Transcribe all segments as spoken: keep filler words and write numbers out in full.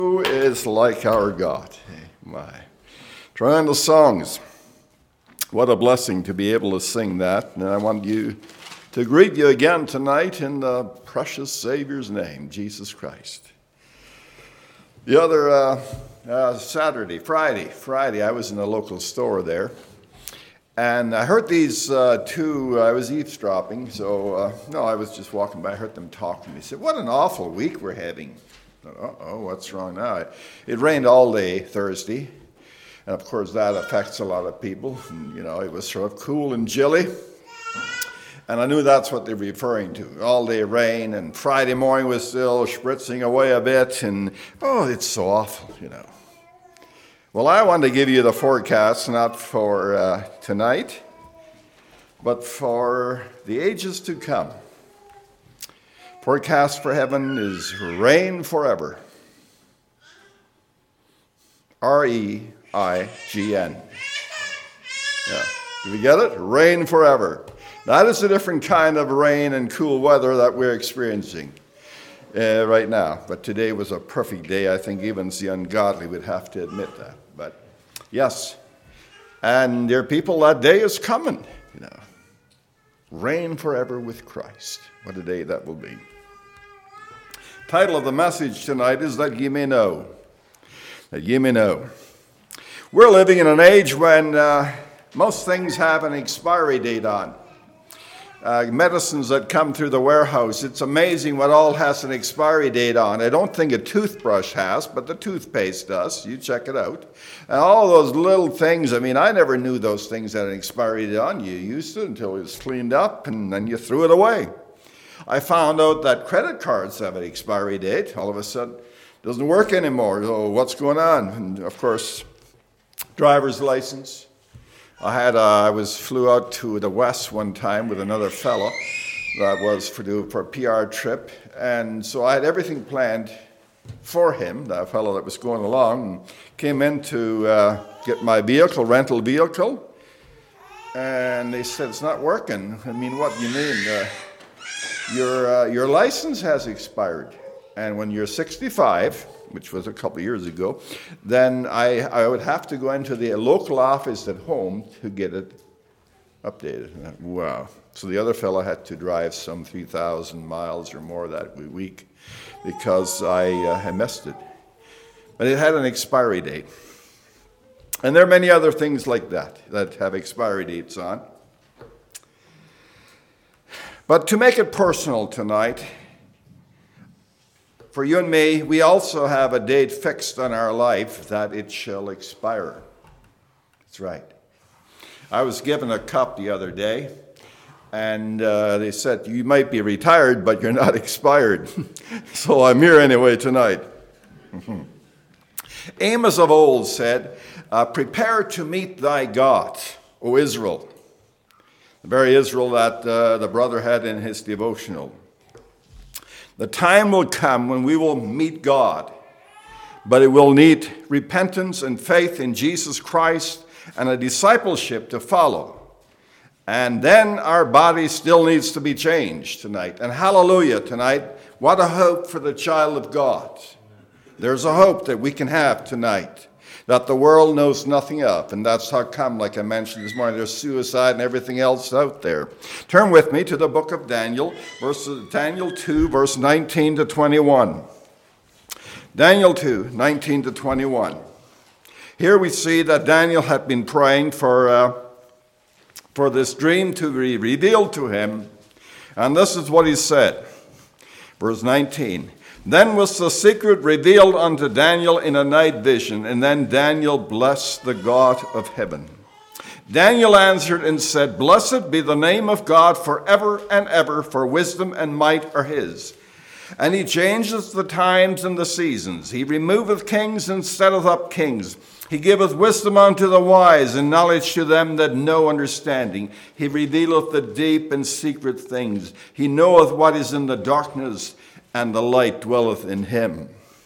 Who is like our God? Hey, my. Tremendous songs. What a blessing to be able to sing that. And I want you to greet you again tonight in the precious Savior's name, Jesus Christ. The other uh, uh, Saturday, Friday, Friday, I was in a local store there. And I heard these uh, two, I was eavesdropping, so, uh, no, I was just walking by, I heard them talking. They said, what an awful week we're having. Uh-oh, what's wrong now? It rained all day Thursday, and of course that affects a lot of people. And, you know, it was sort of cool and chilly, and I knew that's what they're referring to. All day rain, and Friday morning was still spritzing away a bit, and oh, it's so awful, you know. Well, I want to give you the forecast, not for uh, tonight, but for the ages to come. Forecast for heaven is rain forever. R E I G N. Yeah. Do we get it? Rain forever. That is a different kind of rain and cool weather that we're experiencing uh, right now. But today was a perfect day. I think even the ungodly would have to admit that. But yes, and dear people, that day is coming. You know, reign forever with Christ. What a day that will be. Title of the message tonight is That Ye May Know. That ye may know. We're living in an age when uh, most things have an expiry date on. Uh, medicines that come through the warehouse, it's amazing what all has an expiry date on. I don't think a toothbrush has, but the toothpaste does. You check it out. And all those little things, I mean, I never knew those things had an expiry date on. You used it until it was cleaned up, and then you threw it away. I found out that credit cards have an expiry date. All of a sudden, it doesn't work anymore. So what's going on? And of course, driver's license. I had, uh, I was flew out to the West one time with another fellow that was for do for a P R trip, and so I had everything planned for him. That fellow that was going along and came in to uh, get my vehicle, rental vehicle, and they said it's not working. I mean, what do you mean? Uh, your uh, your license has expired, and when you're sixty-five. Which was a couple years ago, then I, I would have to go into the local office at home to get it updated. Wow. So the other fellow had to drive some three thousand miles or more that week because I, uh, I missed it. But it had an expiry date. And there are many other things like that that have expiry dates on. But to make it personal tonight, for you and me, we also have a date fixed on our life that it shall expire. That's right. I was given a cup the other day, and uh, they said, you might be retired, but you're not expired. So I'm here anyway tonight. Amos of old said, uh, prepare to meet thy God, O Israel. The very Israel that uh, the brother had in his devotional. The time will come when we will meet God, but it will need repentance and faith in Jesus Christ and a discipleship to follow. And then our body still needs to be changed tonight. And hallelujah tonight, what a hope for the child of God. There's a hope that we can have tonight that the world knows nothing of. And that's how come, like I mentioned this morning, there's suicide and everything else out there. Turn with me to the book of Daniel, verse, Daniel two, verse nineteen to twenty-one. Daniel two, nineteen to twenty-one. Here we see that Daniel had been praying for, uh, for this dream to be revealed to him. And this is what he said. Verse nineteen. Then was the secret revealed unto Daniel in a night vision, and then Daniel blessed the God of heaven. Daniel answered and said, Blessed be the name of God forever and ever, for wisdom and might are his. And he changeth the times and the seasons. He removeth kings and setteth up kings. He giveth wisdom unto the wise, and knowledge to them that know understanding. He revealeth the deep and secret things. He knoweth what is in the darkness, and the light dwelleth in him.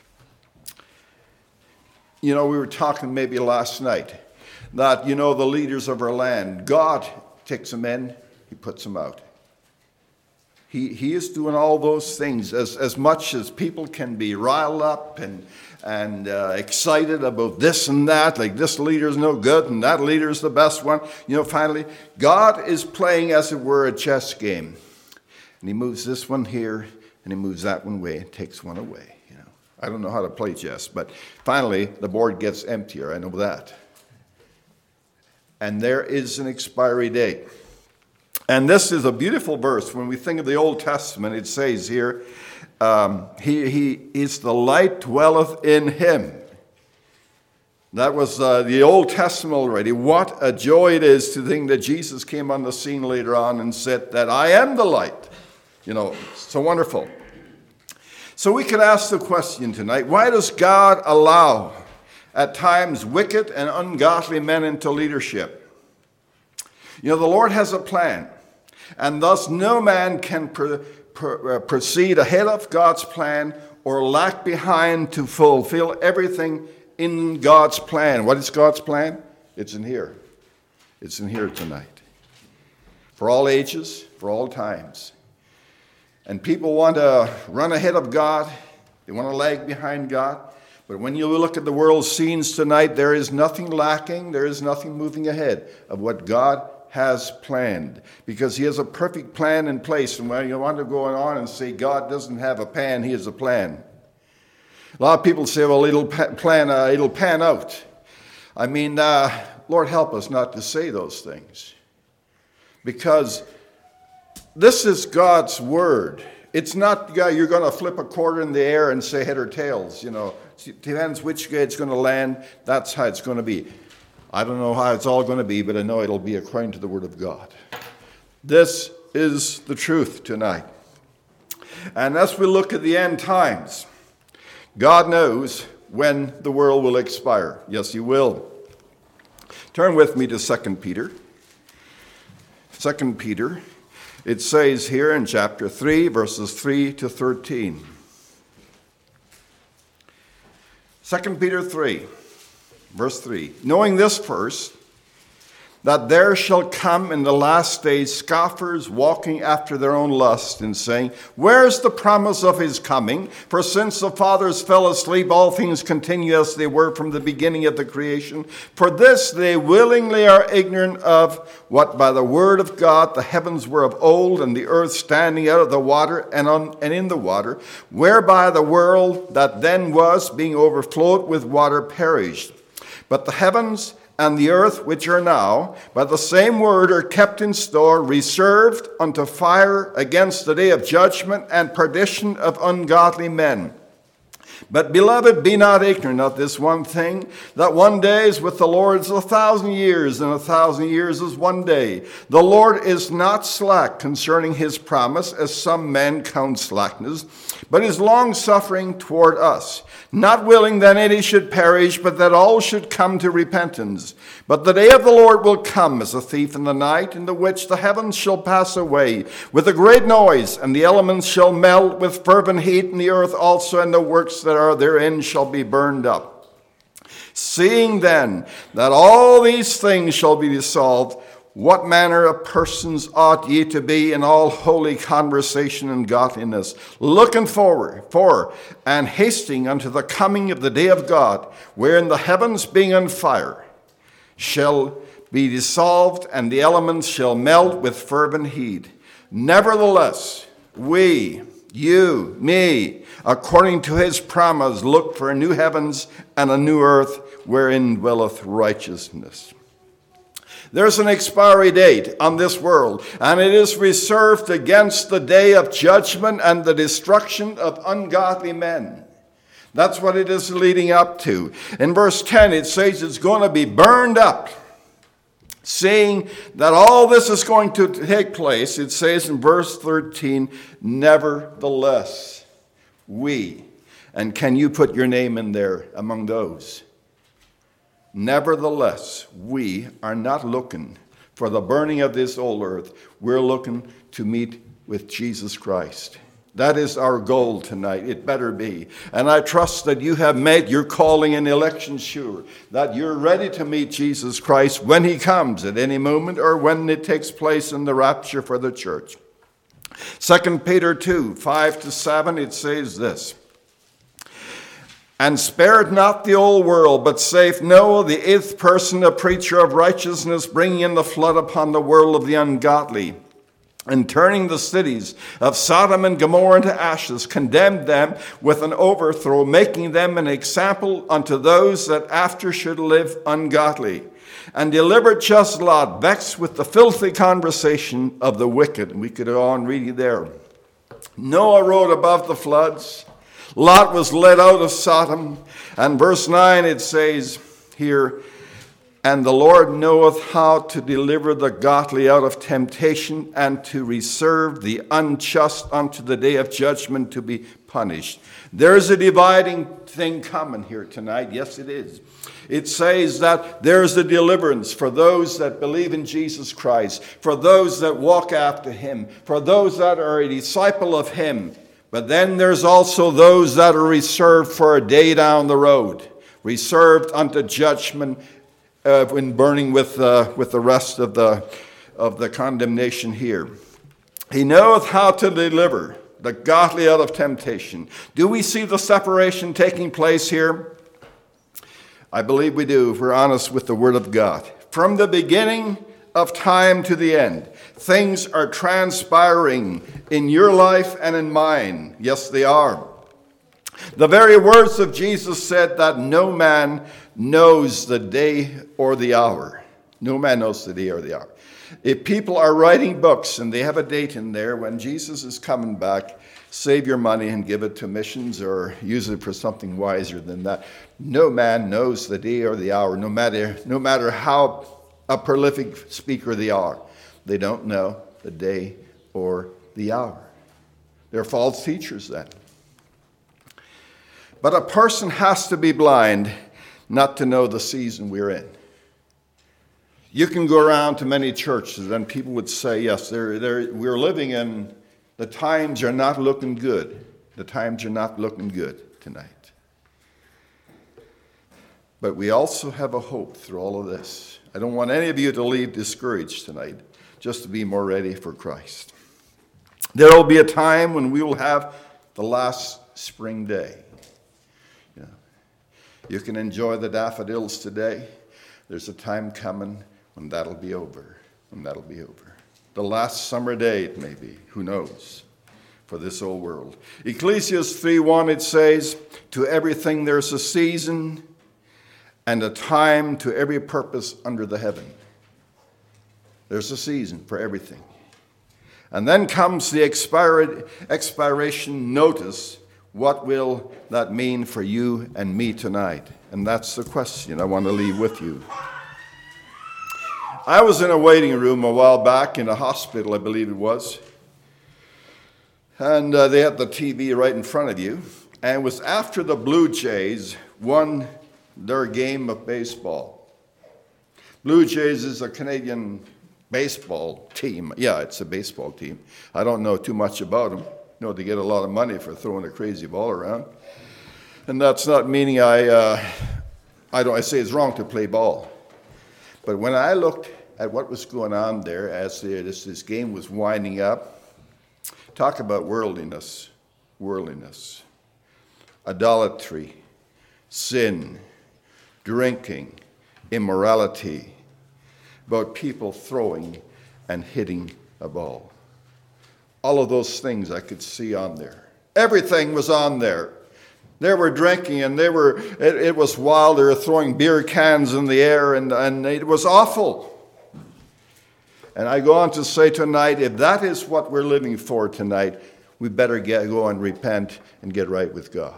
You know, we were talking maybe last night that, you know, the leaders of our land, God takes them in, he puts them out. He, he is doing all those things as, as much as people can be riled up and, and uh, excited about this and that, like this leader's no good and that leader's the best one. You know, finally, God is playing, as it were, a chess game. And he moves this one here, and he moves that one away and takes one away. You know, I don't know how to play chess, but finally, the board gets emptier. I know that. And there is an expiry date. And this is a beautiful verse. When we think of the Old Testament, it says here, um, he, he is the light dwelleth in him. That was uh, the Old Testament already. What a joy it is to think that Jesus came on the scene later on and said that I am the light. You know, so wonderful. So we could ask the question tonight, why does God allow at times wicked and ungodly men into leadership? You know, the Lord has a plan, and thus no man can pr- pr- uh, proceed ahead of God's plan or lag behind to fulfill everything in God's plan. What is God's plan? It's in here. It's in here tonight. For all ages, for all times. And people want to run ahead of God. They want to lag behind God. But when you look at the world's scenes tonight, there is nothing lacking. There is nothing moving ahead of what God has planned. Because he has a perfect plan in place. And when you want to go on and say God doesn't have a plan, he has a plan. A lot of people say, well, it'll plan, uh, it'll pan out. I mean, uh, Lord help us not to say those things. Because this is God's word. It's not uh, you're going to flip a quarter in the air and say head or tails. You know, it depends which way it's going to land. That's how it's going to be. I don't know how it's all going to be, but I know it'll be according to the word of God. This is the truth tonight. And as we look at the end times, God knows when the world will expire. Yes, he will. Turn with me to Second Peter. Second Peter. It says here in chapter three, verses three to thirteen. Second Peter three, verse three. Knowing this first, that there shall come in the last days scoffers walking after their own lust and saying, where's the promise of his coming? For since the fathers fell asleep, all things continue as they were from the beginning of the creation. For this they willingly are ignorant of what by the word of God the heavens were of old, and the earth standing out of the water and, on, and in the water, whereby the world that then was, being overflowed with water, perished. But the heavens and the earth, which are now, by the same word, are kept in store, reserved unto fire against the day of judgment and perdition of ungodly men. But, beloved, be not ignorant of this one thing, that one day is with the Lord is a thousand years, and a thousand years is one day. The Lord is not slack concerning his promise, as some men count slackness, but is long-suffering toward us, not willing that any should perish, but that all should come to repentance. But the day of the Lord will come as a thief in the night, in the which the heavens shall pass away with a great noise, and the elements shall melt with fervent heat, and the earth also and the works that are therein shall be burned up. Seeing then that all these things shall be dissolved, what manner of persons ought ye to be in all holy conversation and godliness, looking forward for and hasting unto the coming of the day of God, wherein the heavens being on fire shall be dissolved, and the elements shall melt with fervent heat. Nevertheless, we, you, me, according to his promise, look for a new heavens and a new earth, wherein dwelleth righteousness. There's an expiry date on this world, and it is reserved against the day of judgment and the destruction of ungodly men. That's what it is leading up to. In verse ten, it says it's going to be burned up. Saying that all this is going to take place, it says in verse thirteen, nevertheless, we. And can you put your name in there among those? Nevertheless, we are not looking for the burning of this old earth. We're looking to meet with Jesus Christ. That is our goal tonight. It better be. And I trust that you have made your calling and election sure, that you're ready to meet Jesus Christ when he comes at any moment or when it takes place in the rapture for the church. Second Peter two, five to seven, it says this. And spared not the old world, but saved Noah, the eighth person, a preacher of righteousness, bringing in the flood upon the world of the ungodly, and turning the cities of Sodom and Gomorrah into ashes, condemned them with an overthrow, making them an example unto those that after should live ungodly, and delivered just Lot, vexed with the filthy conversation of the wicked. And we could go on reading there. Noah rode above the floods. Lot was led out of Sodom. And verse nine, it says here, and the Lord knoweth how to deliver the godly out of temptation, and to reserve the unjust unto the day of judgment to be punished. There's a dividing thing coming here tonight. Yes, it is. It says that there's a deliverance for those that believe in Jesus Christ, for those that walk after him, for those that are a disciple of him. But then there's also those that are reserved for a day down the road, reserved unto judgment uh, when burning with uh, with the rest of the of the condemnation here. He knoweth how to deliver the godly out of temptation. Do we see the separation taking place here? I believe we do, if we're honest with the Word of God. From the beginning of time to the end, things are transpiring in your life and in mine. Yes, they are. The very words of Jesus said that no man knows the day or the hour. No man knows the day or the hour. If people are writing books and they have a date in there when Jesus is coming back, save your money and give it to missions or use it for something wiser than that. No man knows the day or the hour, no matter, no matter how a prolific speaker they are. They don't know the day or the hour. They're false teachers then. But a person has to be blind not to know the season we're in. You can go around to many churches and people would say, yes, they're, they're, we're living in, the times are not looking good. The times are not looking good tonight. But we also have a hope through all of this. I don't want any of you to leave discouraged tonight, just to be more ready for Christ. There will be a time when we will have the last spring day. Yeah. You can enjoy the daffodils today. There's a time coming when that'll be over, when that'll be over. The last summer day it may be, who knows, for this old world. Ecclesiastes three one, it says, to everything there's a season and a time to every purpose under the heaven. There's a season for everything. And then comes the expired, expiration notice. What will that mean for you and me tonight? And that's the question I want to leave with you. I was in a waiting room a while back in a hospital, I believe it was. And uh, they had the T V right in front of you. And it was after the Blue Jays won their game of baseball. Blue Jays is a Canadian baseball team. Yeah, it's a baseball team. I don't know too much about them. You know, they get a lot of money for throwing a crazy ball around. And that's not meaning I, uh, I don't. I say it's wrong to play ball. But when I looked at what was going on there as the, this, this game was winding up, talk about worldliness, worldliness, idolatry, sin, drinking, immorality, about people throwing and hitting a ball. All of those things I could see on there. Everything was on there. They were drinking and they were, it, it was wild. They were throwing beer cans in the air and, and it was awful. And I go on to say tonight, if that is what we're living for tonight, we better get, go and repent and get right with God.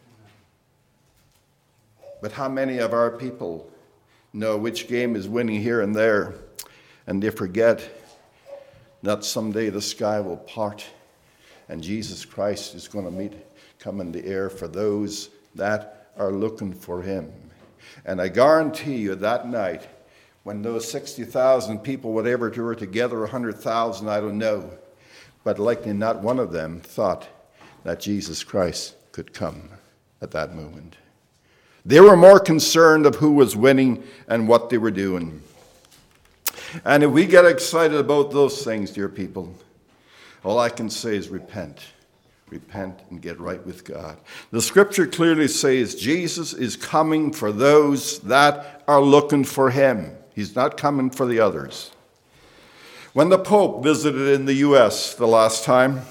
But how many of our people know which game is winning here and there, and they forget that someday the sky will part and Jesus Christ is going to meet, come in the air for those that are looking for him. And I guarantee you that night, when those sixty thousand people, whatever, were together, one hundred thousand, I don't know, but likely not one of them thought that Jesus Christ could come at that moment. They were more concerned of who was winning and what they were doing. And if we get excited about those things, dear people, All I can say is repent. Repent and get right with God. The scripture clearly says Jesus is coming for those that are looking for him. He's not coming for the others. When the Pope visited in the U S the last time,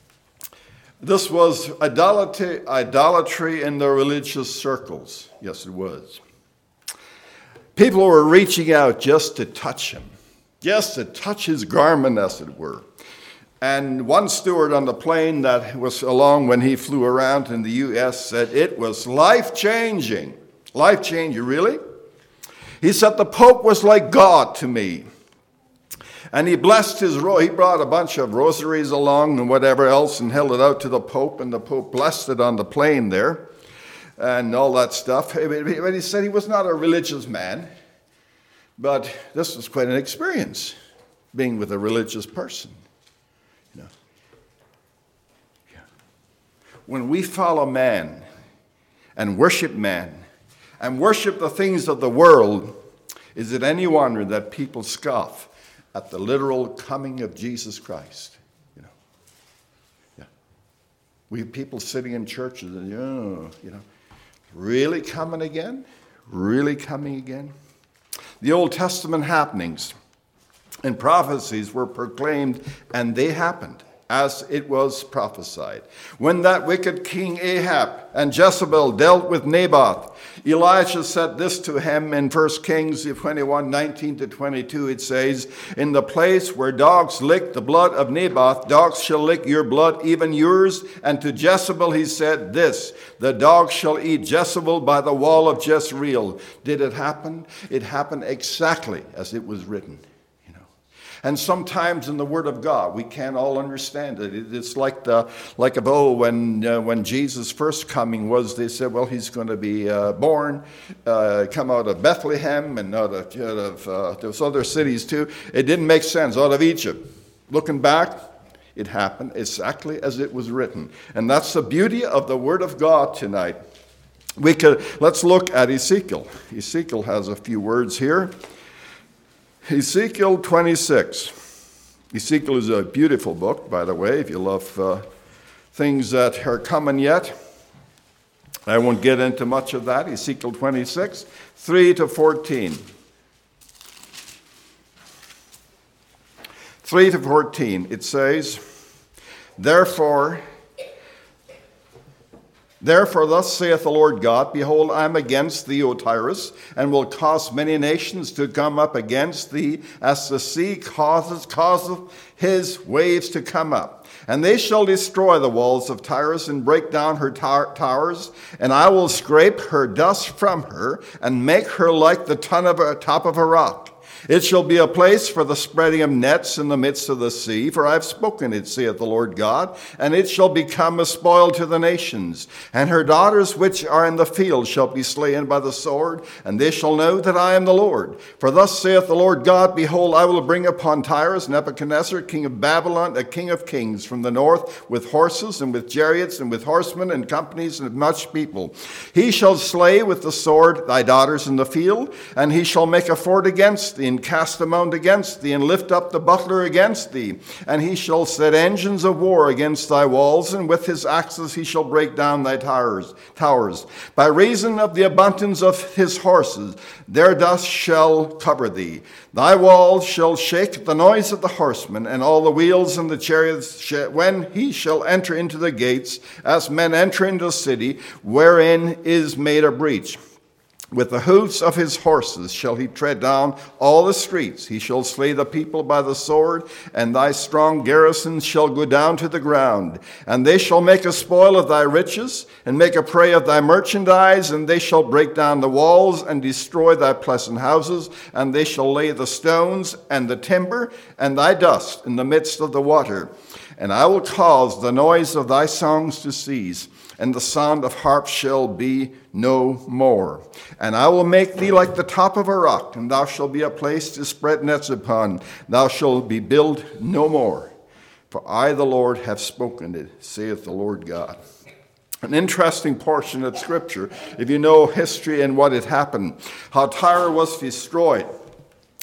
this was idolatry, idolatry in the religious circles. Yes, it was. People were reaching out just to touch him, just to touch his garment, as it were. And one steward on the plane that was along when he flew around in the U S said it was life-changing. Life-changing, really? He said the Pope was like God to me. And he blessed his, ro- he brought a bunch of rosaries along and whatever else and held it out to the Pope, and the Pope blessed it on the plane there and all that stuff. But he said he was not a religious man, but this was quite an experience, being with a religious person. You know. Yeah. When we follow man and worship man and worship the things of the world, is it any wonder that people scoff at the literal coming of Jesus Christ? You know, yeah. We have people sitting in churches and, oh, you know, really coming again? Really coming again? The Old Testament happenings and prophecies were proclaimed, and they happened as it was prophesied. When that wicked king Ahab and Jezebel dealt with Naboth, Elijah said this to him in First Kings twenty-one, nineteen to twenty-two. It says, in the place where dogs lick the blood of Naboth, dogs shall lick your blood, even yours. And to Jezebel he said this, the dogs shall eat Jezebel by the wall of Jezreel. Did it happen? It happened exactly as it was written. And sometimes in the Word of God, we can't all understand it. It's like the like of oh, when uh, when Jesus' first coming was, they said, well, he's going to be uh, born, uh, come out of Bethlehem and out of, out of uh, those other cities too. It didn't make sense, out of Egypt. Looking back, it happened exactly as it was written. And that's the beauty of the Word of God tonight. We could let's look at Ezekiel. Ezekiel has a few words here. Ezekiel twenty-six. Ezekiel is a beautiful book, by the way, if you love uh, things that are coming yet. I won't get into much of that. Ezekiel twenty-six, three to fourteen. three to fourteen, it says, Therefore, Therefore, thus saith the Lord God, behold, I am against thee, O Tyrus, and will cause many nations to come up against thee, as the sea causes, causeth his waves to come up. And they shall destroy the walls of Tyrus, and break down her tar- towers, and I will scrape her dust from her, and make her like the ton of a, top of a rock. It shall be a place for the spreading of nets in the midst of the sea, for I have spoken it, saith the Lord God, and it shall become a spoil to the nations. And her daughters which are in the field shall be slain by the sword, and they shall know that I am the Lord. For thus saith the Lord God, behold, I will bring upon Tyrus Nebuchadnezzar, king of Babylon, a king of kings from the north, with horses and with chariots and with horsemen and companies and much people. He shall slay with the sword thy daughters in the field, and he shall make a fort against thee, and cast a mount against thee, and lift up the butler against thee. And he shall set engines of war against thy walls, and with his axes he shall break down thy towers. towers. By reason of the abundance of his horses, their dust shall cover thee. Thy walls shall shake the noise of the horsemen, and all the wheels and the chariots, sh- when he shall enter into the gates, as men enter into a city, wherein is made a breach. With the hoofs of his horses shall he tread down all the streets. He shall slay the people by the sword, and thy strong garrisons shall go down to the ground. And they shall make a spoil of thy riches, and make a prey of thy merchandise, and they shall break down the walls, and destroy thy pleasant houses, and they shall lay the stones, and the timber, and thy dust in the midst of the water. And I will cause the noise of thy songs to cease, and the sound of harps shall be no more. And I will make thee like the top of a rock, and thou shalt be a place to spread nets upon. Thou shalt be built no more. For I, the Lord, have spoken it, saith the Lord God. An interesting portion of Scripture, if you know history and what had happened. How Tyre was destroyed.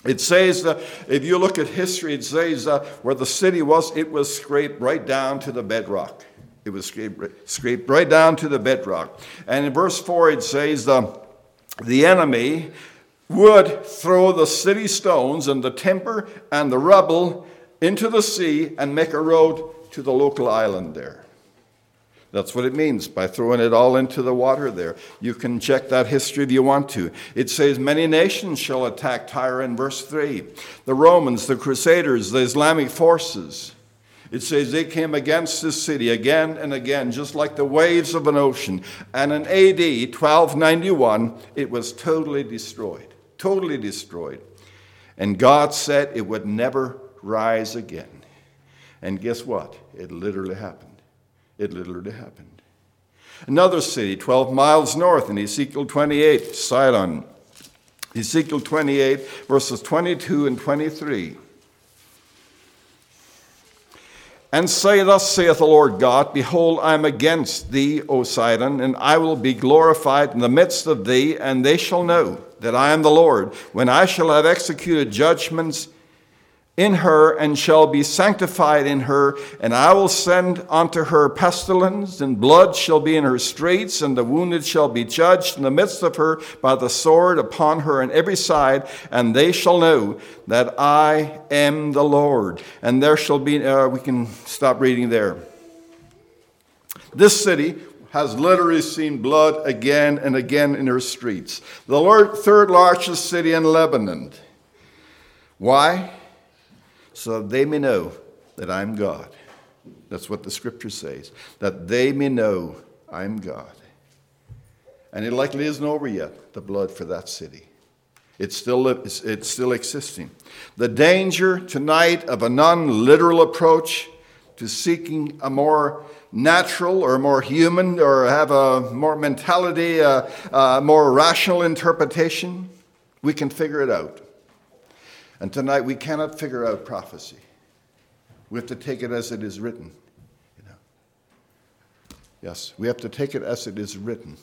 It says, uh, if you look at history, it says uh, where the city was, it was scraped right down to the bedrock. It was scraped, scraped right down to the bedrock. And in verse four, it says, uh, the enemy would throw the city stones and the timber and the rubble into the sea and make a road to the local island there. That's what it means by throwing it all into the water there. You can check that history if you want to. It says, many nations shall attack Tyre in verse three. The Romans, the Crusaders, the Islamic forces. It says they came against this city again and again, just like the waves of an ocean. And in A D twelve ninety-one, it was totally destroyed. Totally destroyed. And God said it would never rise again. And guess what? It literally happened. It literally happened. Another city, twelve miles north in Ezekiel twenty-eight, Sidon. Ezekiel twenty-eight, verses twenty-two and twenty-three. And say, thus saith the Lord God, behold, I am against thee, O Sidon, and I will be glorified in the midst of thee, and they shall know that I am the Lord, when I shall have executed judgments in her, and shall be sanctified in her, and I will send unto her pestilence, and blood shall be in her streets, and the wounded shall be judged in the midst of her by the sword upon her on every side, and they shall know that I am the Lord. And there shall be, uh, we can stop reading there. This city has literally seen blood again and again in her streets. The third largest city in Lebanon. Why? So that they may know that I'm God. That's what the scripture says. That they may know I'm God. And it likely isn't over yet, the blood for that city. It's still, it's, it's still existing. The danger tonight of a non-literal approach to seeking a more natural or more human or have a more mentality, a, a more rational interpretation, we can figure it out. And tonight we cannot figure out prophecy. We have to take it as it is written. You know. Yes, we have to take it as it is written.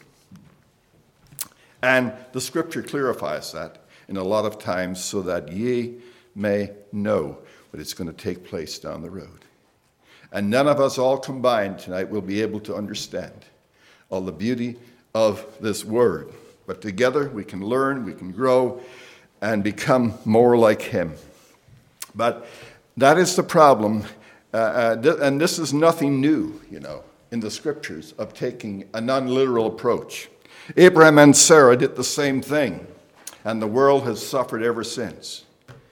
And the scripture clarifies that in a lot of times so that ye may know what is going to take place down the road. And none of us all combined tonight will be able to understand all the beauty of this word. But together we can learn, we can grow, and become more like him. But that is the problem, uh, uh, th- and this is nothing new, you know, in the scriptures of taking a non-literal approach. Abraham and Sarah did the same thing, and the world has suffered ever since.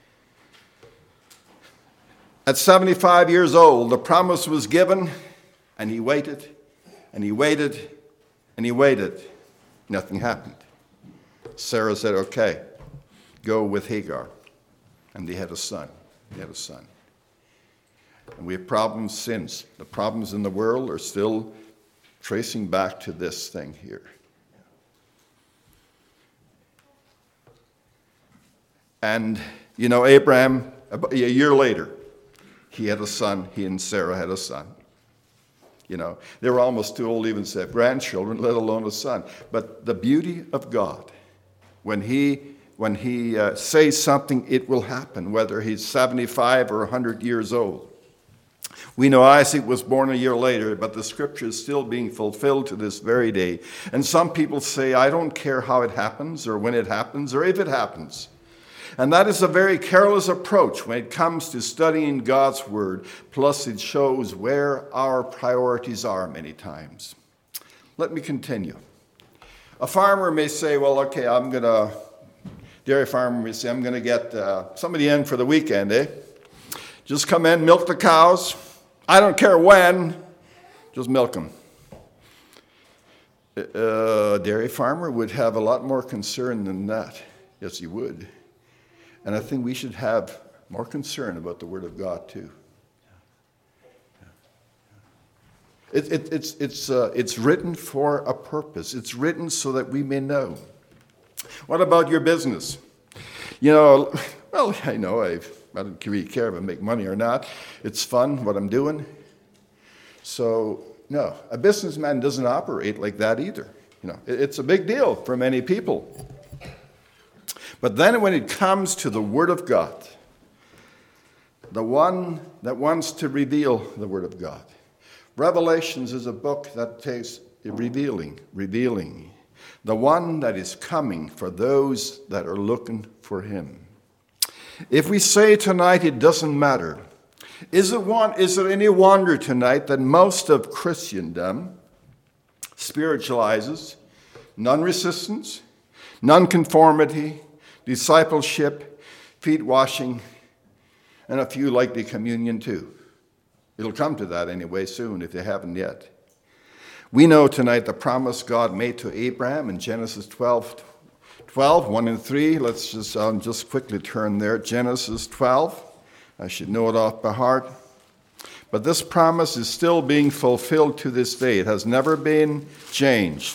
At seventy-five years old, the promise was given, and he waited, and he waited, and he waited. Nothing happened. Sarah said, okay, go with Hagar. And they had a son. They had a son. And we have problems since. The problems in the world are still tracing back to this thing here. And, you know, Abraham, a year later, he had a son. He and Sarah had a son. You know, they were almost too old even to have grandchildren, let alone a son. But the beauty of God, when he when he uh, says something, it will happen, whether he's seventy-five or one hundred years old. We know Isaac was born a year later, but the scripture is still being fulfilled to this very day. And some people say, I don't care how it happens or when it happens or if it happens. And that is a very careless approach when it comes to studying God's word. Plus, it shows where our priorities are many times. Let me continue. A farmer may say, well, okay, I'm going to, dairy farmer may say, I'm going to get uh, somebody in for the weekend, eh? Just come in, milk the cows. I don't care when, just milk them. A dairy farmer would have a lot more concern than that. Yes, he would. And I think we should have more concern about the Word of God, too. It, it, it's, it's, uh, it's written for a purpose. It's written so that we may know. What about your business? You know, well, I know I've, I don't really care if I make money or not. It's fun, what I'm doing. So, no, a businessman doesn't operate like that either. You know, it, it's a big deal for many people. But then when it comes to the Word of God, the one that wants to reveal the Word of God, Revelations is a book that takes revealing, revealing, the one that is coming for those that are looking for him. If we say tonight it doesn't matter, is it one, is it any wonder tonight that most of Christendom spiritualizes non-resistance, non-conformity, discipleship, feet washing, and a few like the communion too? It'll come to that anyway soon if they haven't yet. We know tonight the promise God made to Abraham in Genesis twelve, twelve, one and three. Let's just, I'll just quickly turn there. Genesis twelve. I should know it off by heart. But this promise is still being fulfilled to this day. It has never been changed.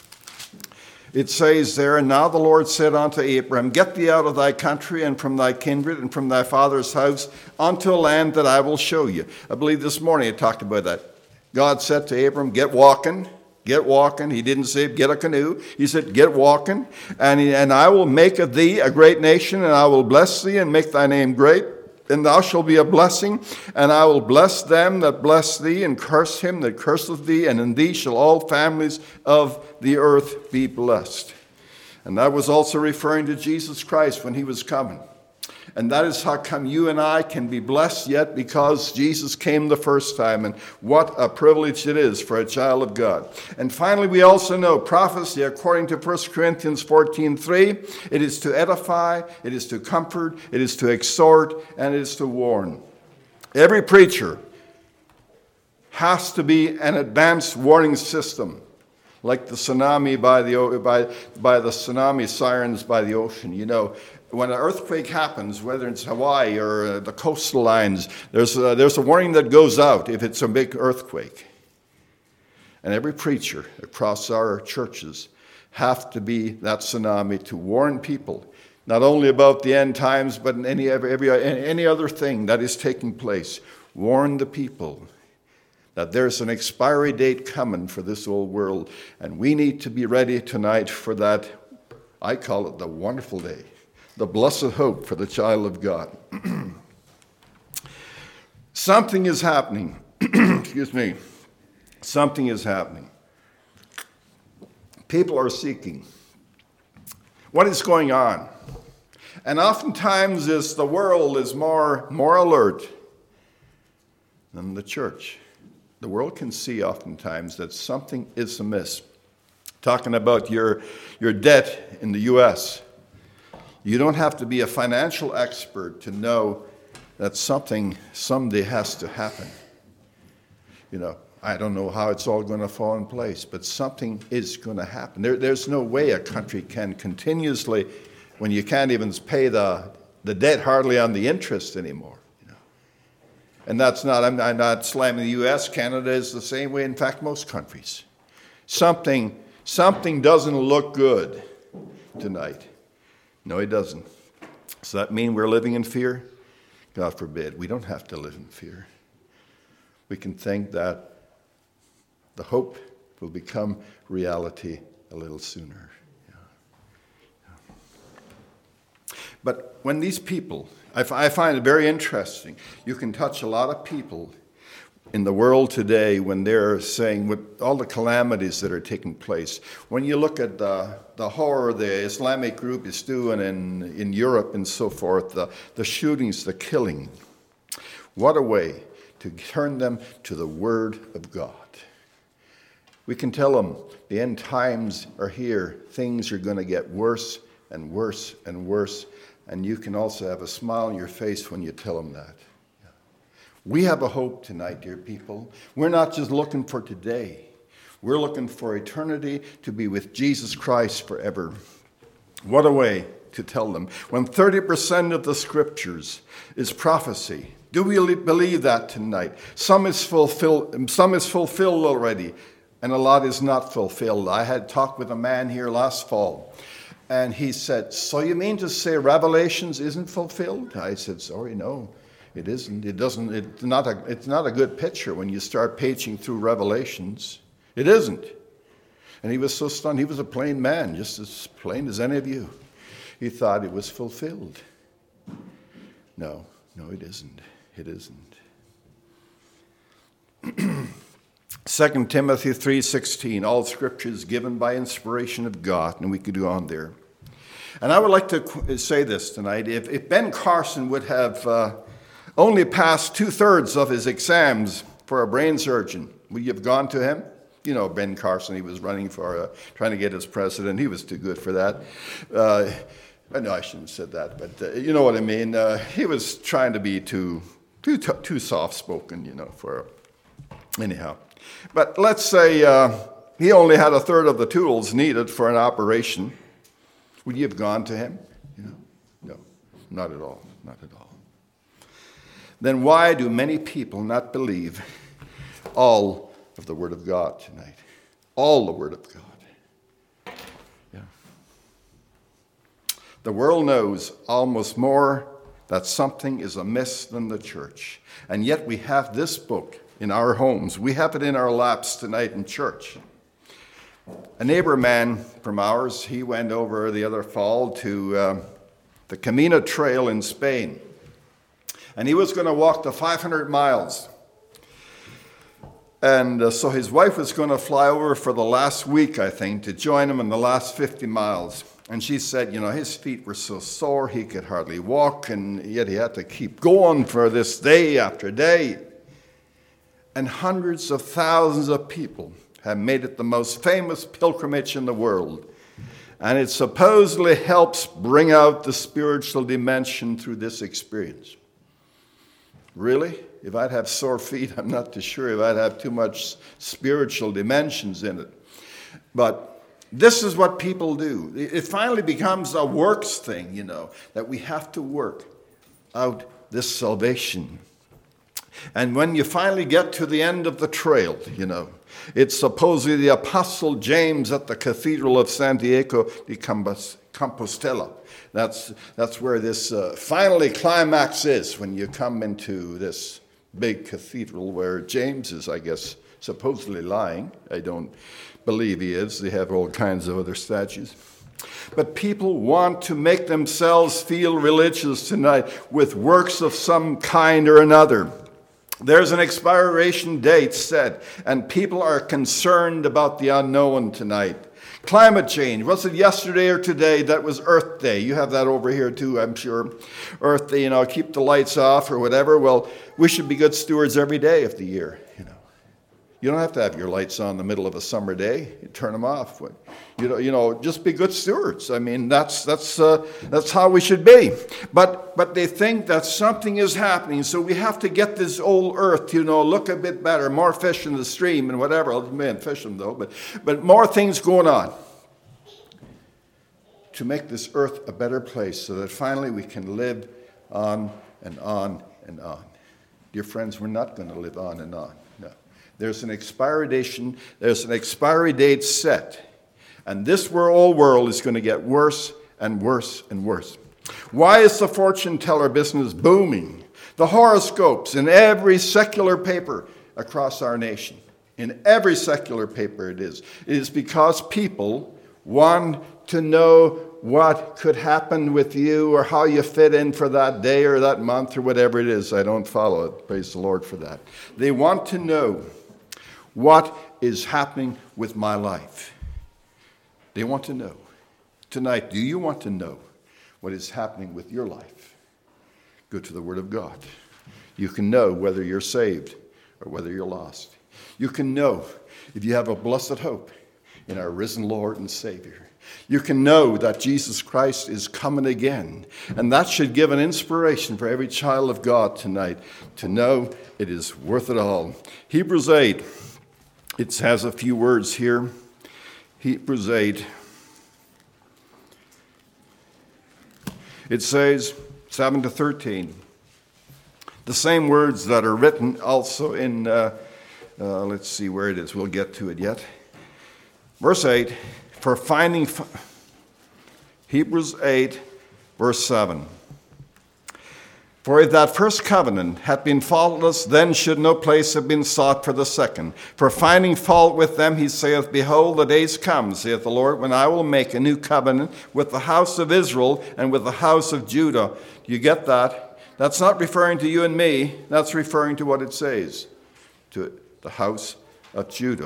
It says there, "And now the Lord said unto Abraham, Get thee out of thy country and from thy kindred and from thy father's house unto a land that I will show you." I believe this morning I talked about that. God said to Abram, get walking, get walking. He didn't say get a canoe. He said get walking. And, he, and I will make of thee a great nation, and I will bless thee and make thy name great. And thou shalt be a blessing, and I will bless them that bless thee, and curse him that curseth thee, and in thee shall all families of the earth be blessed. And that was also referring to Jesus Christ when he was coming. And that is how come you and I can be blessed yet, because Jesus came the first time. And what a privilege it is for a child of God. And finally, we also know prophecy, according to First Corinthians fourteen three, it is to edify, it is to comfort, it is to exhort, and it is to warn. Every preacher has to be an advanced warning system, like the tsunami by the, by, by the tsunami sirens by the ocean. You know, when an earthquake happens, whether it's Hawaii or uh, the coastal lines, there's a, there's a warning that goes out if it's a big earthquake. And every preacher across our churches have to be that tsunami to warn people, not only about the end times, but in any, every, any other thing that is taking place. Warn the people that there's an expiry date coming for this old world, and we need to be ready tonight for that. I call it the wonderful day. The blessed hope for the child of God. Something is happening. Excuse me. Something is happening. People are seeking. What is going on? And oftentimes is the world is more, more alert than the church. The world can see oftentimes that something is amiss. Talking about your, your debt in the U S, you don't have to be a financial expert to know that something someday has to happen. You know, I don't know how it's all going to fall in place, but something is going to happen. There, there's no way a country can continuously, when you can't even pay the, the debt hardly on the interest anymore. You know. And that's not, I'm, I'm not slamming the U S. Canada is the same way, in fact, most countries. Something, something doesn't look good tonight. No, it doesn't. Does that mean we're living in fear? God forbid. We don't have to live in fear. We can think that the hope will become reality a little sooner. Yeah. Yeah. But when these people, I, f- I find it very interesting, you can touch a lot of people in the world today when they're saying with all the calamities that are taking place. When you look at the, the horror the Islamic group is doing in, in Europe and so forth, the, the shootings, the killing, what a way to turn them to the Word of God. We can tell them the end times are here. Things are going to get worse and worse and worse. And you can also have a smile on your face when you tell them that. We have a hope tonight, dear people. We're not just looking for today. We're looking for eternity to be with Jesus Christ forever. What a way to tell them. When thirty percent of the scriptures is prophecy, do we believe that tonight? Some is fulfilled, some is fulfilled already, and a lot is not fulfilled. I had talked with a man here last fall, and he said, so you mean to say Revelations isn't fulfilled? I said, sorry, no. It isn't. It doesn't. It's not a. It's not a good picture when you start paging through Revelations. It isn't. And he was so stunned. He was a plain man, just as plain as any of you. he thought it was fulfilled. No, no, it isn't. It isn't. Second Timothy three sixteen, all scripture is given by inspiration of God, and we could go on there. And I would like to say this tonight. If, if Ben Carson would have uh, only passed two-thirds of his exams for a brain surgeon, would you have gone to him? You know, Ben Carson, he was running for, uh, trying to get as president. He was too good for that. Uh, no, I shouldn't have said that, but uh, you know what I mean. Uh, he was trying to be too, too, too soft-spoken, you know, for, anyhow. But let's say uh, he only had a third of the tools needed for an operation. Would you have gone to him? You know, no, not at all, not at all. Then why do many people not believe all of the Word of God tonight? All the Word of God. Yeah. The world knows almost more that something is amiss than the church. And yet we have this book in our homes. We have it in our laps tonight in church. A neighbor man from ours, he went over the other fall to uh, the Camino Trail in Spain. And he was going to walk the five hundred miles. And uh, so his wife was going to fly over for the last week, I think, to join him in the last fifty miles. And she said, you know, his feet were so sore he could hardly walk, and yet he had to keep going for this day after day. And hundreds of thousands of people have made it the most famous pilgrimage in the world. And it supposedly helps bring out the spiritual dimension through this experience. Really? If I'd have sore feet, I'm not too sure if I'd have too much spiritual dimensions in it. But this is what people do. It finally becomes a works thing, you know, that we have to work out this salvation. And when you finally get to the end of the trail, you know, it's supposedly the Apostle James at the Cathedral of Santiago de Compostela. That's, that's where this uh, finally climax is, when you come into this big cathedral where James is, I guess, supposedly lying. I don't believe he is. They have all kinds of other statues. But people want to make themselves feel religious tonight with works of some kind or another. There's an expiration date set, and people are concerned about the unknown tonight. Climate change. Was it yesterday or today? That was Earth Day. You have that over here too, I'm sure. Earth Day, you know, keep the lights off or whatever. Well, we should be good stewards every day of the year, you know. You don't have to have your lights on in the middle of a summer day. You turn them off. You know, you know, just be good stewards. I mean, that's that's uh, that's how we should be. But but they think that something is happening, so we have to get this old earth, you know, look a bit better, more fish in the stream and whatever. Man, fishing though, but but more things going on to make this earth a better place, so that finally we can live on and on and on. Dear friends, we're not going to live on and on. No. There's an expiry date, there's an expiry date set. And this world world is going to get worse and worse and worse. Why is the fortune teller business booming? The horoscopes in every secular paper across our nation. In every secular paper it is. It is because people want to know what could happen with you or how you fit in for that day or that month or whatever it is. I don't follow it. Praise the Lord for that. They want to know what is happening with my life. They want to know. Tonight, do you want to know what is happening with your life? Go to the Word of God. You can know whether you're saved or whether you're lost. You can know if you have a blessed hope in our risen Lord and Savior. You can know that Jesus Christ is coming again. And that should give an inspiration for every child of God tonight to know it is worth it all. Hebrews eight, it has a few words here. Hebrews eight. It says, seven to thirteen. The same words that are written also in, uh, uh, let's see where it is. We'll get to it yet. Verse eight, for finding, Hebrews eight, verse seven. For if that first covenant had been faultless, then should no place have been sought for the second. For finding fault with them, he saith, Behold, the days come, saith the Lord, when I will make a new covenant with the house of Israel and with the house of Judah. Do you get that? That's not referring to you and me. That's referring to what it says, to the house of Judah.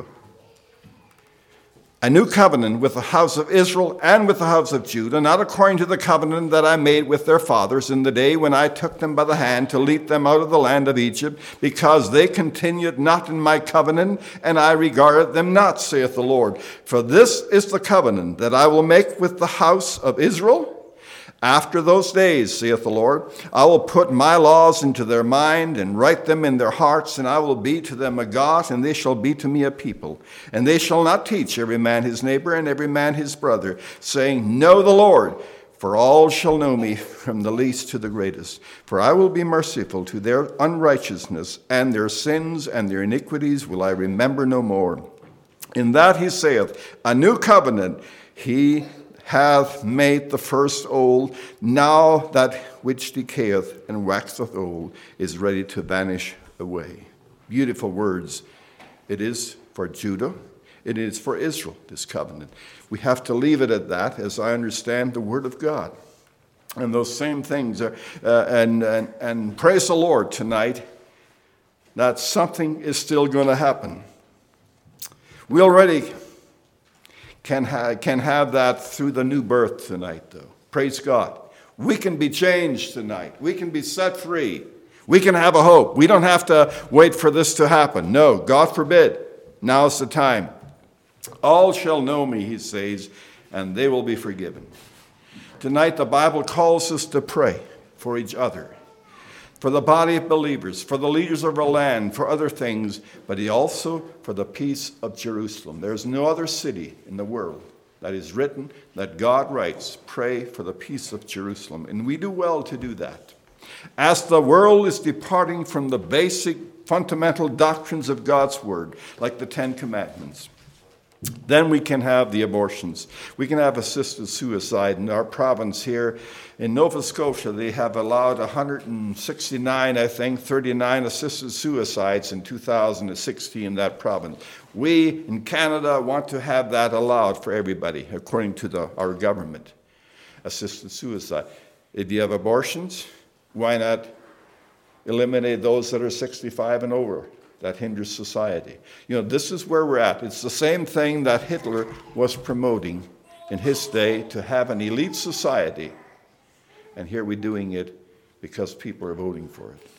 A new covenant with the house of Israel and with the house of Judah, not according to the covenant that I made with their fathers in the day when I took them by the hand to lead them out of the land of Egypt, because they continued not in my covenant, and I regarded them not, saith the Lord. For this is the covenant that I will make with the house of Israel. After those days, saith the Lord, I will put my laws into their mind and write them in their hearts, and I will be to them a God, and they shall be to me a people. And they shall not teach every man his neighbor and every man his brother, saying, Know the Lord, for all shall know me, from the least to the greatest. For I will be merciful to their unrighteousness, and their sins and their iniquities will I remember no more. In that he saith, A new covenant he hath made the first old. Now that which decayeth and waxeth old is ready to vanish away. Beautiful words. It is for Judah. It is for Israel, this covenant. We have to leave it at that, as I understand the word of God. And those same things are, uh, and, and, and praise the Lord tonight that something is still going to happen. We already Can, ha- can have that through the new birth tonight, though. Praise God. We can be changed tonight. We can be set free. We can have a hope. We don't have to wait for this to happen. No, God forbid. Now's the time. All shall know me, he says, and they will be forgiven. Tonight, the Bible calls us to pray for each other, for the body of believers, for the leaders of our land, for other things, but he also for the peace of Jerusalem. There's no other city in the world that is written that God writes, pray for the peace of Jerusalem. And we do well to do that. As the world is departing from the basic fundamental doctrines of God's word, like the Ten Commandments, then we can have the abortions. We can have assisted suicide. In our province here in Nova Scotia, they have allowed one hundred sixty-nine, I think, thirty-nine assisted suicides in two thousand sixteen in that province. We in Canada want to have that allowed for everybody, according to the, our government, assisted suicide. If you have abortions, why not eliminate those that are sixty-five and over? That hinders society. You know, this is where we're at. It's the same thing that Hitler was promoting in his day, to have an elite society. And here we're doing it because people are voting for it.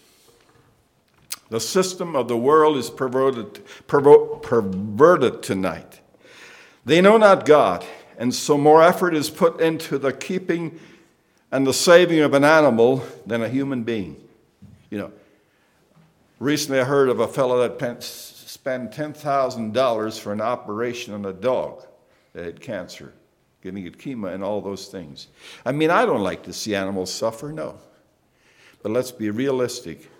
The system of the world is perverted, pervo- perverted tonight. They know not God, and so more effort is put into the keeping and the saving of an animal than a human being. You know, recently I heard of a fellow that spent ten thousand dollars for an operation on a dog that had cancer, giving it chemo and all those things. I mean, I don't like to see animals suffer, no. But let's be realistic.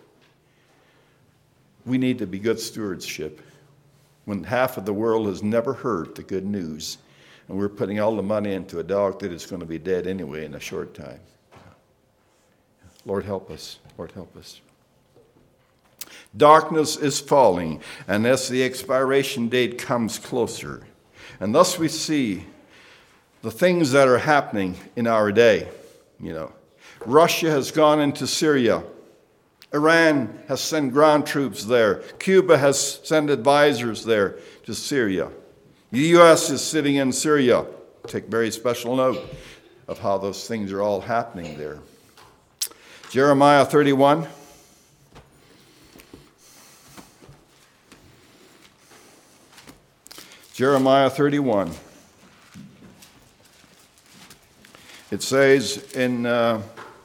We need to be good stewardship when half of the world has never heard the good news, and we're putting all the money into a dog that is going to be dead anyway in a short time. Lord, help us. Lord, help us. Darkness is falling, and as the expiration date comes closer, and thus we see the things that are happening in our day. You know, Russia has gone into Syria. Iran has sent ground troops there. Cuba has sent advisors there to Syria. The U S is sitting in Syria. Take very special note of how those things are all happening there. Jeremiah thirty-one. Jeremiah thirty-one. It says in uh,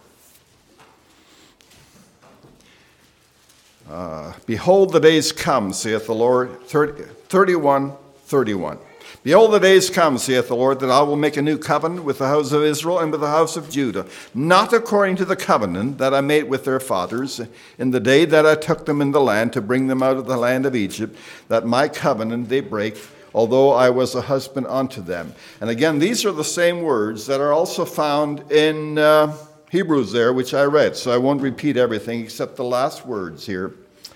uh, Behold, the days come, saith the Lord, thirty-one, thirty-one. Behold, the days come, saith the Lord, that I will make a new covenant with the house of Israel and with the house of Judah, not according to the covenant that I made with their fathers in the day that I took them in the land to bring them out of the land of Egypt, that my covenant they break, although I was a husband unto them. And again, these are the same words that are also found in uh, Hebrews there, which I read, so I won't repeat everything except the last words here.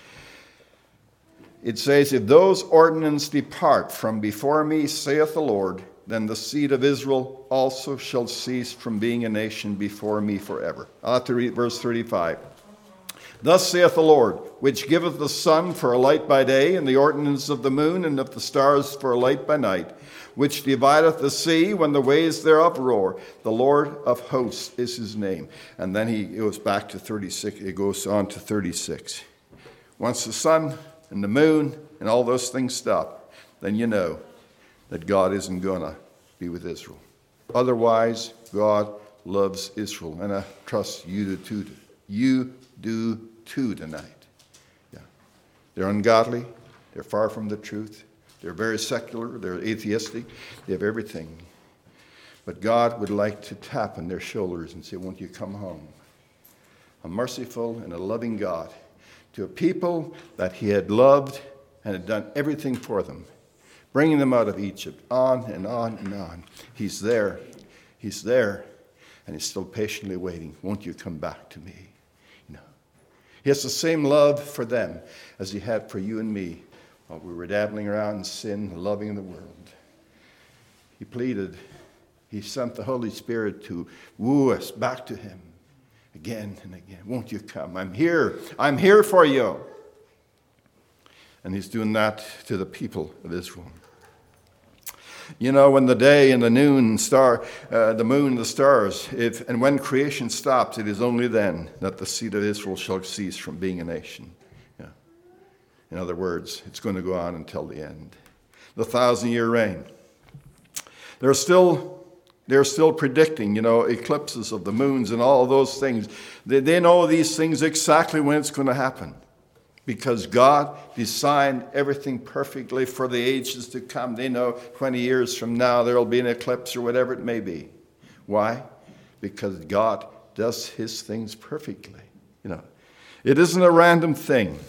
It says, if those ordinances depart from before me, saith the Lord, then the seed of Israel also shall cease from being a nation before me forever. I'll have to read verse thirty-five. Thus saith the Lord, which giveth the sun for a light by day, and the ordinance of the moon and of the stars for a light by night, which divideth the sea when the waves thereof roar. The Lord of hosts is his name. And then he goes back to thirty-six. It goes on to thirty-six. Once the sun and the moon and all those things stop, then you know that God isn't going to be with Israel. Otherwise, God loves Israel, and I trust you do too. You do too tonight. Yeah, they're ungodly. They're far from the truth. They're very secular. They're atheistic. They have everything. But God would like to tap on their shoulders and say, won't you come home? A merciful and a loving God to a people that he had loved and had done everything for them, bringing them out of Egypt, on and on and on. He's there. He's there. And he's still patiently waiting. Won't you come back to me? You know, he has the same love for them as he had for you and me while we were dabbling around in sin, loving the world. He pleaded. He sent the Holy Spirit to woo us back to him again and again. Won't you come? I'm here. I'm here for you. And he's doing that to the people of Israel. You know, when the day and the noon star, uh, the moon and the stars, if, and when creation stops, it is only then that the seed of Israel shall cease from being a nation. Yeah. In other words, it's going to go on until the end. The thousand-year reign. They're still, they're still predicting, you know, eclipses of the moons and all of those things. They, they know these things exactly when it's going to happen. Because God designed everything perfectly for the ages to come. They know twenty years from now there will be an eclipse or whatever it may be. Why? Because God does his things perfectly. You know, it isn't a random thing.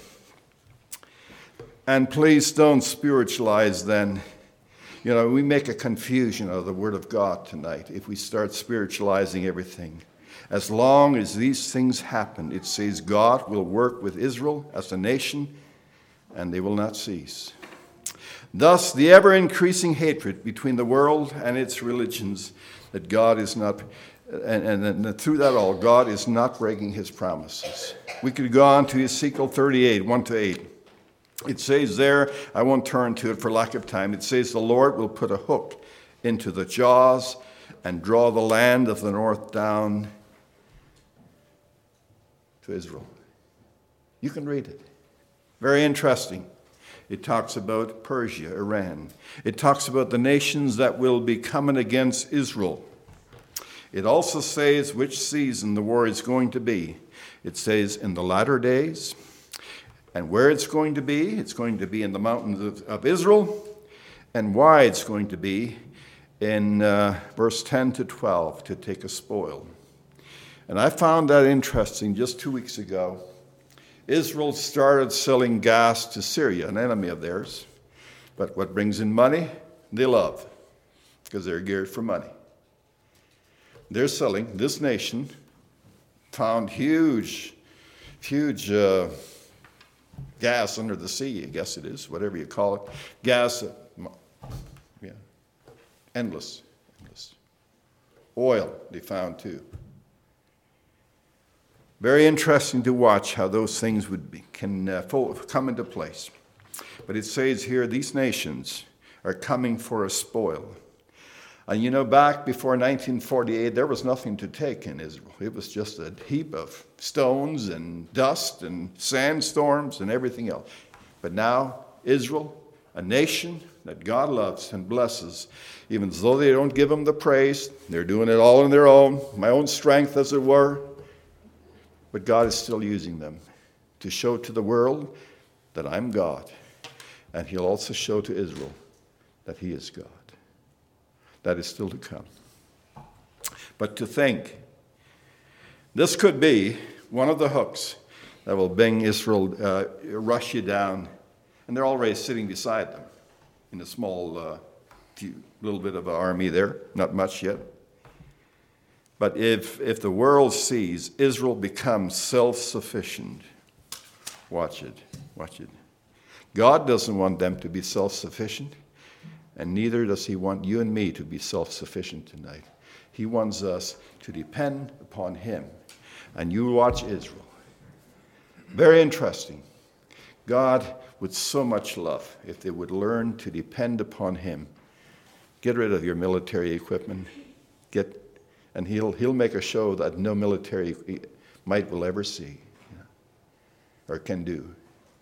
And please don't spiritualize then. You know, we make a confusion of the Word of God tonight if we start spiritualizing everything. As long as these things happen, it says God will work with Israel as a nation, and they will not cease. Thus, the ever-increasing hatred between the world and its religions, that God is not, and, and, and through that all, God is not breaking his promises. We could go on to Ezekiel thirty-eight, one to eight. It says there, I won't turn to it for lack of time, it says the Lord will put a hook into the jaws and draw the land of the north down to Israel. You can read it. Very interesting. It talks about Persia, Iran. It talks about the nations that will be coming against Israel. It also says which season the war is going to be. It says in the latter days. And where it's going to be, it's going to be in the mountains of, of Israel. And why it's going to be in uh, verse ten to twelve, to take a spoil. And I found that interesting just two weeks ago. Israel started selling gas to Syria, an enemy of theirs. But what brings in money? They love, because they're geared for money. They're selling, this nation found huge, huge uh, gas under the sea, I guess it is, whatever you call it. Gas, yeah, endless, endless. Oil they found too. Very interesting to watch how those things would be, can uh, full, come into place. But it says here, these nations are coming for a spoil. And you know, back before nineteen forty-eight, there was nothing to take in Israel. It was just a heap of stones and dust and sandstorms and everything else. But now, Israel, a nation that God loves and blesses, even though they don't give him the praise, they're doing it all on their own, my own strength as it were. But God is still using them to show to the world that I'm God. And he'll also show to Israel that he is God. That is still to come. But to think, this could be one of the hooks that will bring Israel, uh, rush you down. And they're already sitting beside them in a small, uh, few, little bit of an army there. Not much yet. But if, if the world sees Israel become self-sufficient, watch it, watch it. God doesn't want them to be self-sufficient, and neither does he want you and me to be self-sufficient tonight. He wants us to depend upon him. And you watch Israel. Very interesting. God, with so much love, if they would learn to depend upon him, get rid of your military equipment, get, and he'll he'll make a show that no military might will ever see, you know, or can do,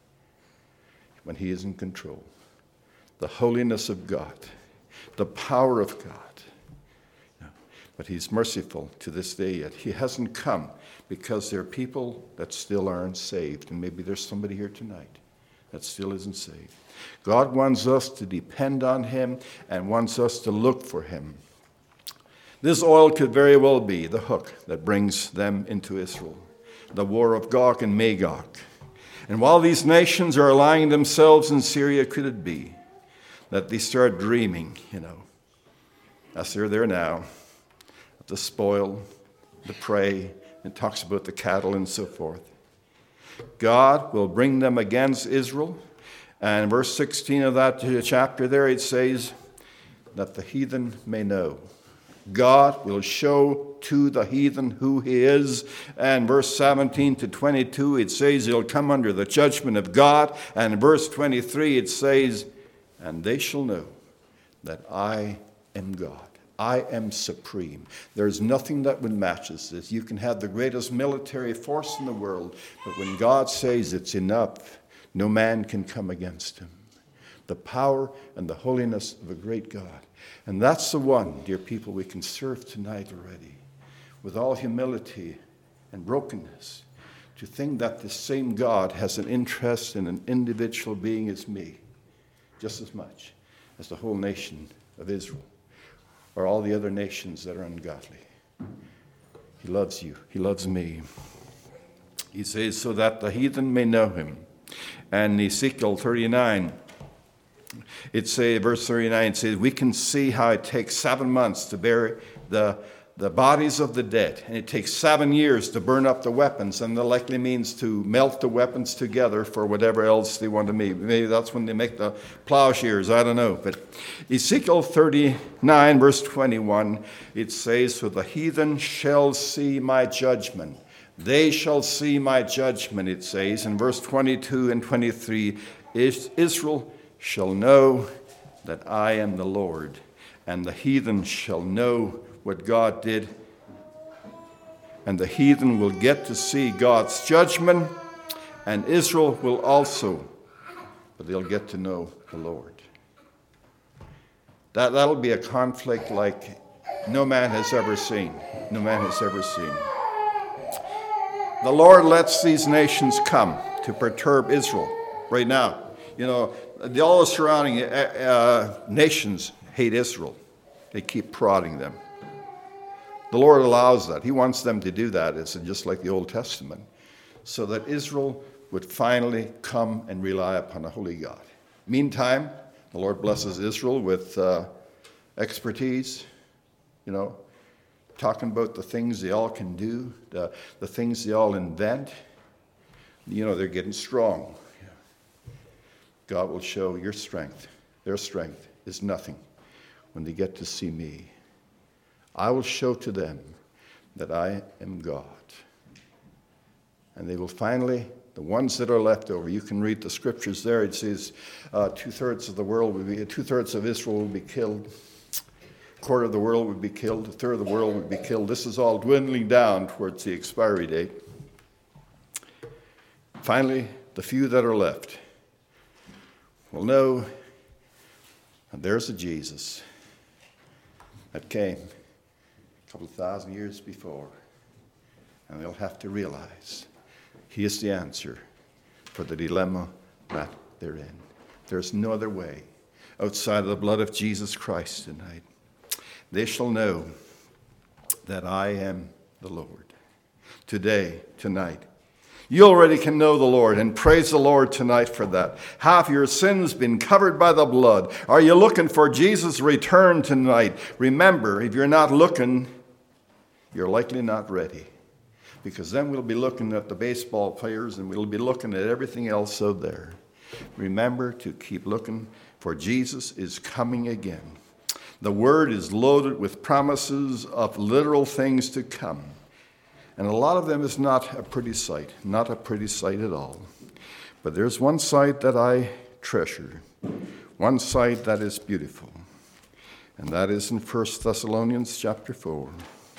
when he is in control. The holiness of God, the power of God. You know, but he's merciful to this day yet. He hasn't come because there are people that still aren't saved, and maybe there's somebody here tonight that still isn't saved. God wants us to depend on him and wants us to look for him. This oil could very well be the hook that brings them into Israel, the war of Gog and Magog. And while these nations are aligning themselves in Syria, could it be that they start dreaming, you know, as they're there now, of the spoil, the prey, and talks about the cattle and so forth. God will bring them against Israel. And verse sixteen of that chapter there, it says that the heathen may know. God will show to the heathen who he is. And verse seventeen to twenty-two, it says he'll come under the judgment of God. And in verse twenty-three, it says, and they shall know that I am God. I am supreme. There's nothing that would match this. You can have the greatest military force in the world, but when God says it's enough, no man can come against him. The power and the holiness of a great God. And that's the one, dear people, we can serve tonight already, with all humility and brokenness, to think that the same God has an interest in an individual being as me, just as much as the whole nation of Israel, or all the other nations that are ungodly. He loves you. He loves me. He says, so that the heathen may know him. And Ezekiel thirty-nine, it says, verse thirty-nine, it says, we can see how it takes seven months to bury the, the bodies of the dead. And it takes seven years to burn up the weapons. And that likely means to melt the weapons together for whatever else they want to make. Maybe that's when they make the plowshares. I don't know. But Ezekiel thirty-nine, verse twenty-one, it says, so the heathen shall see my judgment. They shall see my judgment, it says. In verse twenty-two and twenty-three, Israel shall know that I am the Lord, and the heathen shall know what God did. And the heathen will get to see God's judgment, and Israel will also, but they'll get to know the Lord. That, that'll be a conflict like no man has ever seen. No man has ever seen. The Lord lets these nations come to perturb Israel right now. You know, the, all the surrounding uh, nations hate Israel. They keep prodding them. The Lord allows that. He wants them to do that. It's just like the Old Testament. So that Israel would finally come and rely upon a holy God. Meantime, the Lord blesses Israel with uh, expertise, you know, talking about the things they all can do, the, the things they all invent. You know, they're getting strong. God will show your strength. Their strength is nothing when they get to see me. I will show to them that I am God. And they will finally, the ones that are left over, you can read the scriptures there. It says uh, two-thirds of the world will be, two-thirds of Israel will be killed. A quarter of the world would be killed. A third of the world would be killed. This is all dwindling down towards the expiry date. Finally, the few that are left will know that there's a Jesus that came a couple of thousand years before. And they'll have to realize he is the answer for the dilemma that they're in. There's no other way outside of the blood of Jesus Christ tonight. They shall know that I am the Lord. Today, tonight, you already can know the Lord, and praise the Lord tonight for that. Have your sins been covered by the blood? Are you looking for Jesus' return tonight? Remember, if you're not looking, you're likely not ready. Because then we'll be looking at the baseball players and we'll be looking at everything else out there. Remember to keep looking, for Jesus is coming again. The Word is loaded with promises of literal things to come. And a lot of them is not a pretty sight, not a pretty sight at all. But there's one sight that I treasure, one sight that is beautiful, and that is in First Thessalonians chapter four.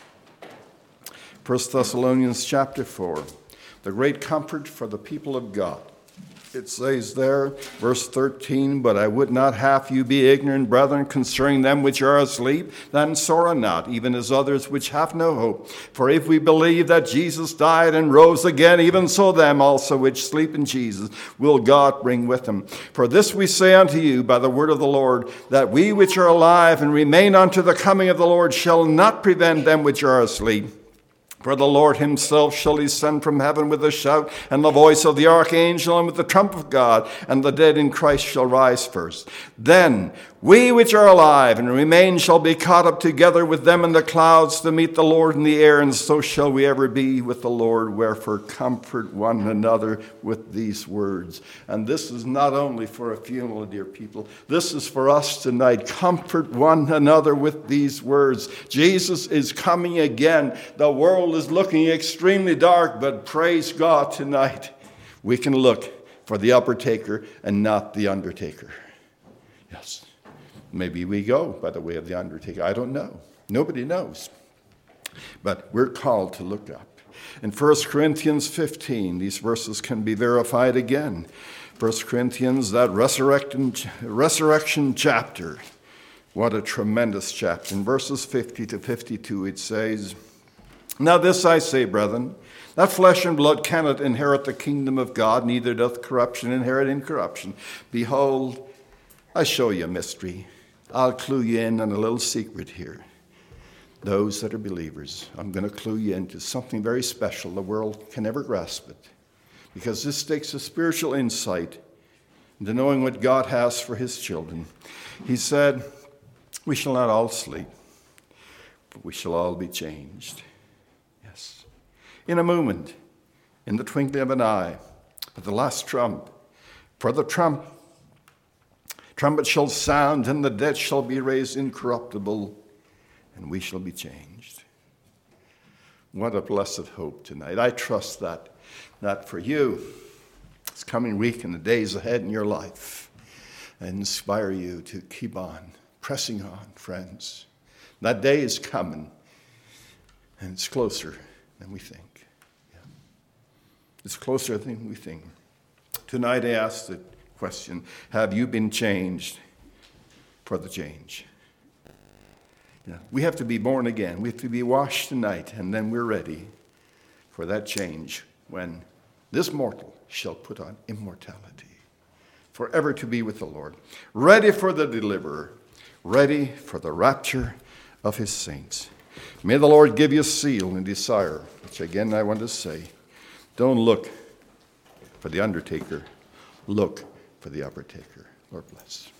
First Thessalonians chapter four, the great comfort for the people of God. It says there, verse thirteen, but I would not have you be ignorant, brethren, concerning them which are asleep, then sorrow not, even as others which have no hope. For if we believe that Jesus died and rose again, even so them also which sleep in Jesus will God bring with him. For this we say unto you by the word of the Lord, that we which are alive and remain unto the coming of the Lord shall not prevent them which are asleep. For the Lord himself shall descend from heaven with a shout, and the voice of the archangel, and with the trump of God, and the dead in Christ shall rise first. Then we which are alive and remain shall be caught up together with them in the clouds to meet the Lord in the air, and so shall we ever be with the Lord. Wherefore comfort one another with these words. And this is not only for a funeral, dear people. This is for us tonight. Comfort one another with these words. Jesus is coming again. The world is looking extremely dark, but praise God tonight, we can look for the upper-taker and not the undertaker. Yes, maybe we go by the way of the undertaker. I don't know. Nobody knows. But we're called to look up. In First Corinthians fifteen, these verses can be verified again. First Corinthians, that resurrection, resurrection chapter. What a tremendous chapter. In verses fifty to fifty-two, it says, now this I say, brethren, that flesh and blood cannot inherit the kingdom of God, neither doth corruption inherit incorruption. Behold, I show you a mystery. I'll clue you in on a little secret here. Those that are believers, I'm going to clue you into something very special. The world can never grasp it, because this takes a spiritual insight into knowing what God has for his children. He said, we shall not all sleep, but we shall all be changed. In a moment, in the twinkling of an eye, at the last trump. For the trump, trumpet shall sound, and the dead shall be raised incorruptible, and we shall be changed. What a blessed hope tonight. I trust that, that for you, this coming week and the days ahead in your life, and inspire you to keep on, pressing on, friends. That day is coming, and it's closer than we think. Yeah. It's closer than we think. Tonight I ask the question, have you been changed for the change? Yeah. We have to be born again. We have to be washed tonight, and then we're ready for that change when this mortal shall put on immortality, forever to be with the Lord. Ready for the deliverer, ready for the rapture of his saints. May the Lord give you a seal and desire, which again I want to say, don't look for the undertaker, look for the upper taker. Lord bless.